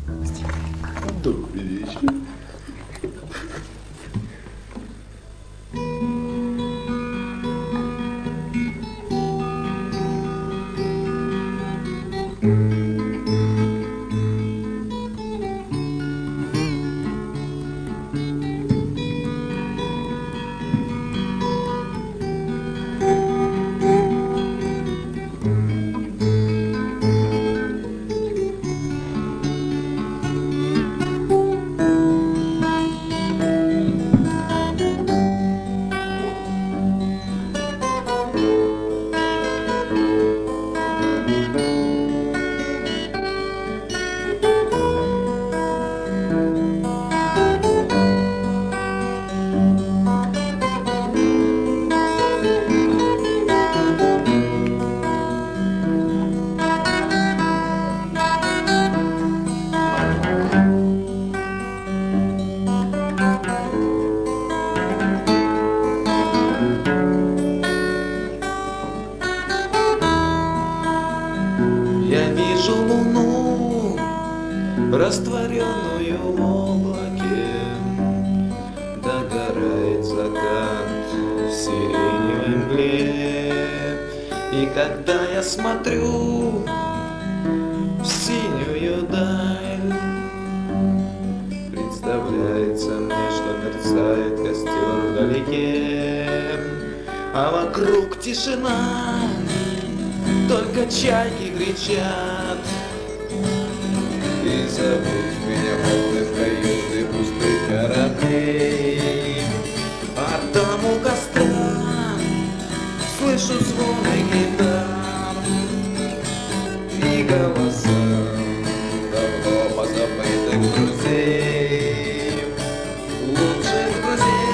Добрый вечер. Я вижу луну, растворенную в облаке. Догорает закат в сиреневой мгле. И когда я смотрю в синюю даль, представляется мне, что мерцает костер вдалеке, а вокруг тишина. Только чайки кричат, и зовут меня волны в каюты пустых кораблей. А там у костра слышу звоны гитар и голоса давно позабытых друзей, лучших друзей.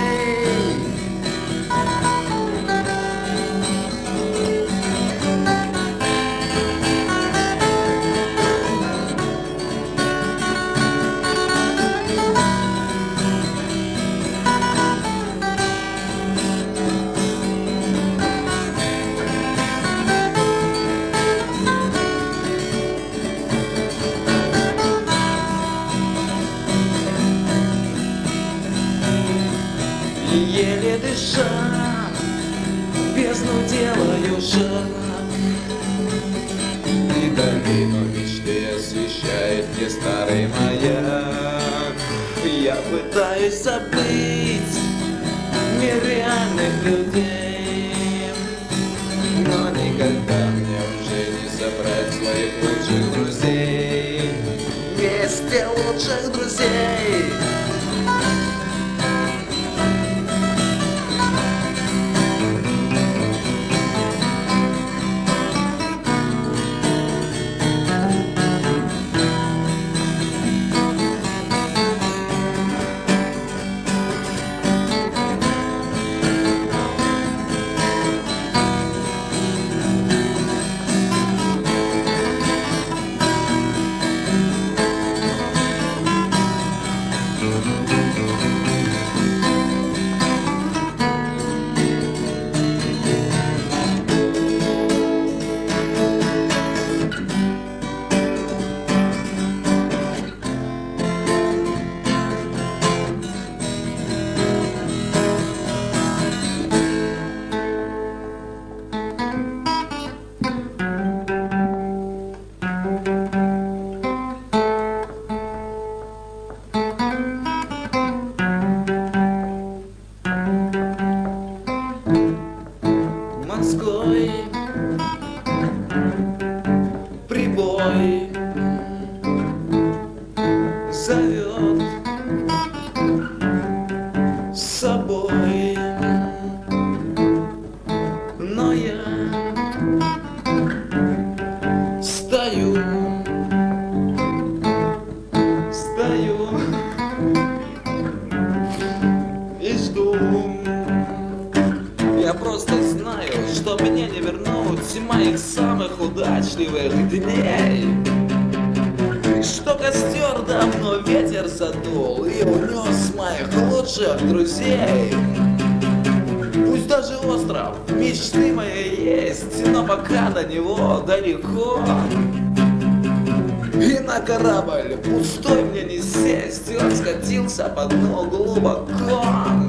Еле дыша, в бездну делаю шаг, и долину мечты освещает мне старый маяк. Я пытаюсь забыть мир реальных людей, но никогда мне уже не собрать своих лучших друзей, вместе лучших друзей. Морской прибой зовет с собой, но я стою и жду. Я просто знаю, что мне не вернуть моих самых удачливых дней, что костер давно ветер задул и унес моих лучших друзей. Пусть даже остров мечты моей есть, но пока до него далеко. И на на корабль, пустой мне не сесть, и он скатился по дну глубоко.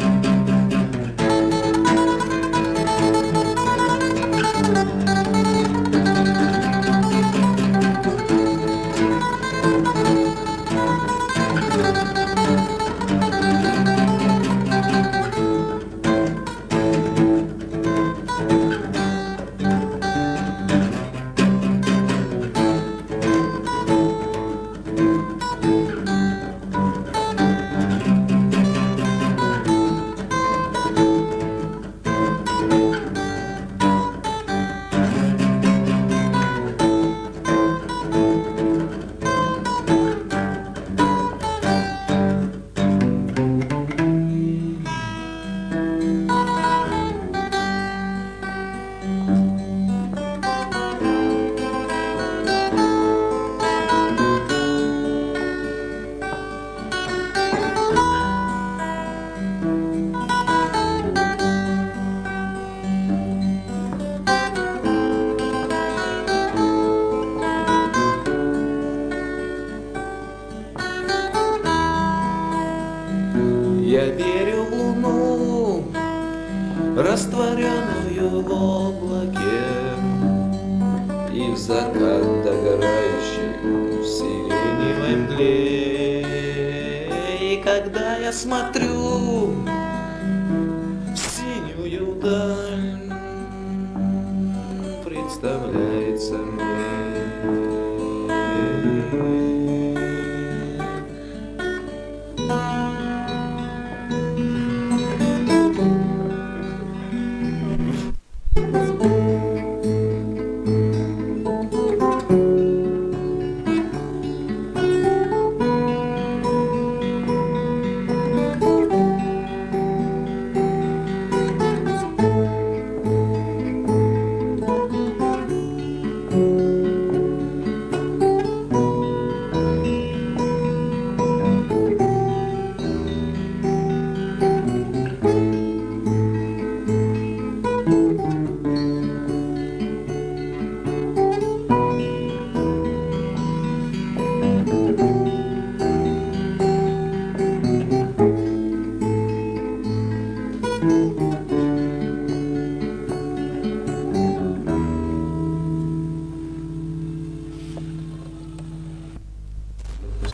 Я верю в луну, растворенную в облаке, и в закат догорающий в сиреневой мгле. И когда я смотрю